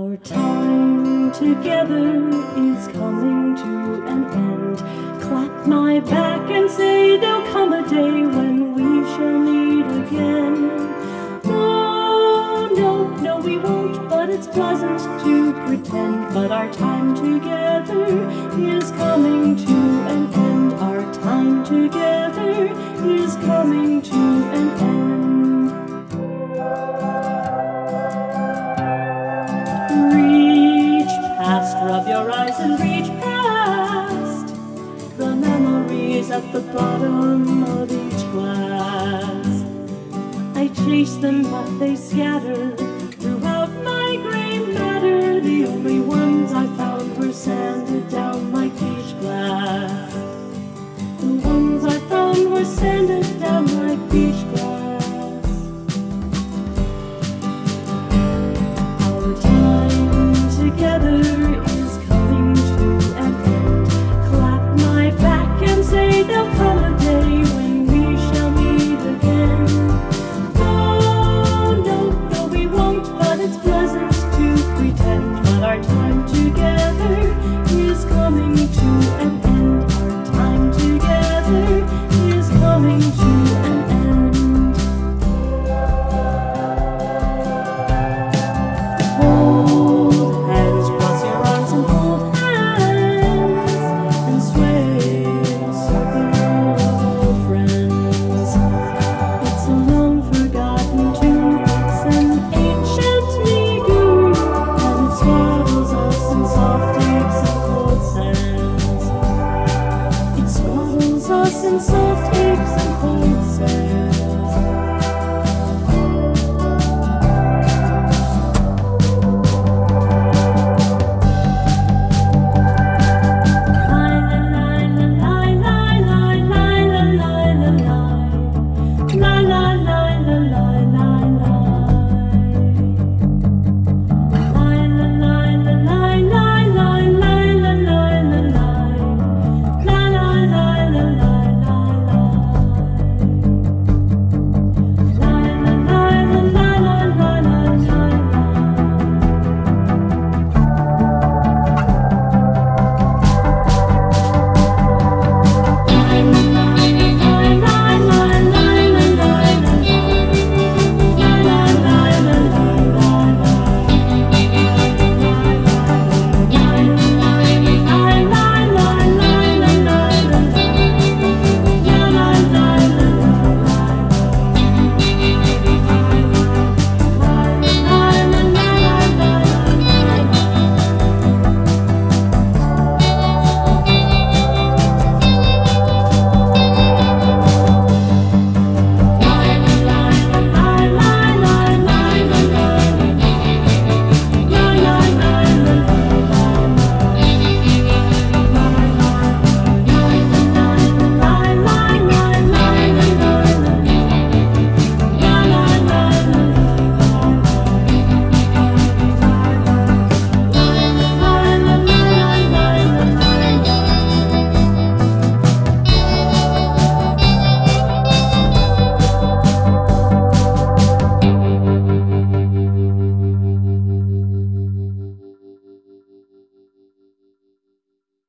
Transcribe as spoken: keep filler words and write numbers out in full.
Our time together is coming to an end. Clap my back and say there'll come a day when we shall meet again. No, no, no we won't, but it's pleasant to pretend. But our time together is coming to an end. Our time together is coming to an end. Rub your eyes and reach past the memories at the bottom of each glass. I chase them, but they scatter